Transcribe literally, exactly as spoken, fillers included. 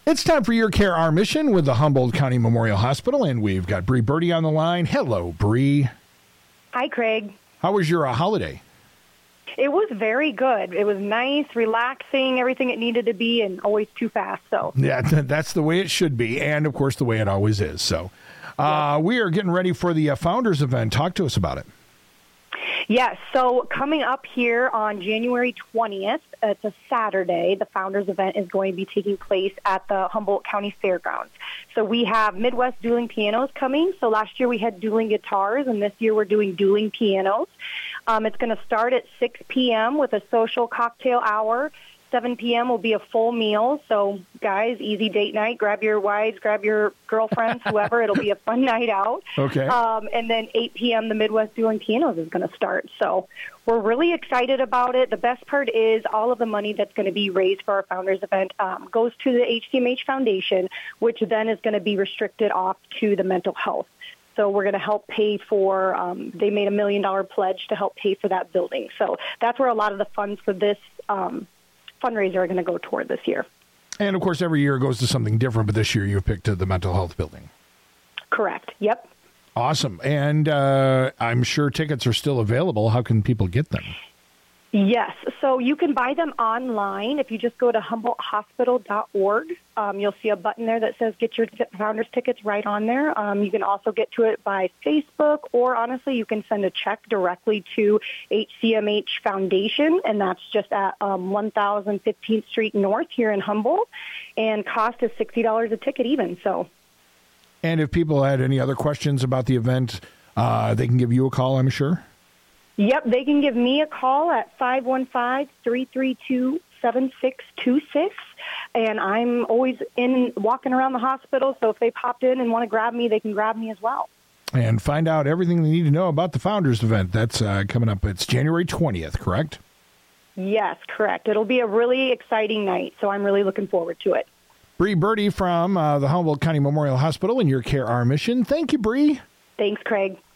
It's time for Your Care, Our Mission with the Humboldt County Memorial Hospital, and we've got Bree Birdie on the line. Hello, Bree. Hi, Craig. How was your uh, holiday? It was very good. It was nice, relaxing, everything it needed to be, and always too fast. So Yeah, that's the way it should be, and, of course, the way it always is. So uh, Yes. we are getting ready for the uh, Founders event. Talk to us about it. Yes, so coming up here on January twentieth, it's a Saturday, the Founders event is going to be taking place at the Humboldt County Fairgrounds. So we have Midwest Dueling Pianos coming. So last year we had dueling guitars, and this year we're doing dueling pianos. Um, it's going to start at six p.m. with a social cocktail hour. seven p.m. will be a full meal. So, guys, easy date night. Grab your wives, grab your girlfriends, whoever. It'll be a fun night out. Okay. Um, and then eight p.m., the Midwest Dueling Pianos is going to start. So we're really excited about it. The best part is all of the money that's going to be raised for our Founders event um, goes to the H C M H Foundation, which then is going to be restricted off to the mental health. So we're going to help pay for, um, they made a million dollar pledge to help pay for that building. So that's where a lot of the funds for this um, fundraiser are going to go toward this year. And, of course, every year it goes to something different, but this year you picked uh, the mental health building. Correct. Yep. Awesome. And uh, I'm sure tickets are still available. How can people get them? Yes. So you can buy them online. If you just go to humboldt hospital dot org, um, you'll see a button there that says get your t- Founders tickets right on there. Um, you can also get to it by Facebook, or honestly, you can send a check directly to H C M H Foundation, and that's just at um, one thousand fifteenth Street North here in Humboldt, and cost is sixty dollars a ticket even. So. And if people had any other questions about the event, uh, they can give you a call, I'm sure. Yep, they can give me a call at five one five, three three two, seven six two six, and I'm always in walking around the hospital, so if they popped in and want to grab me, they can grab me as well. And find out everything they need to know about the Founders event. That's uh, coming up. It's January twentieth, correct? Yes, correct. It'll be a really exciting night, so I'm really looking forward to it. Bree Birdie from uh, the Humboldt County Memorial Hospital and Your Care, Our Mission. Thank you, Bree. Thanks, Craig.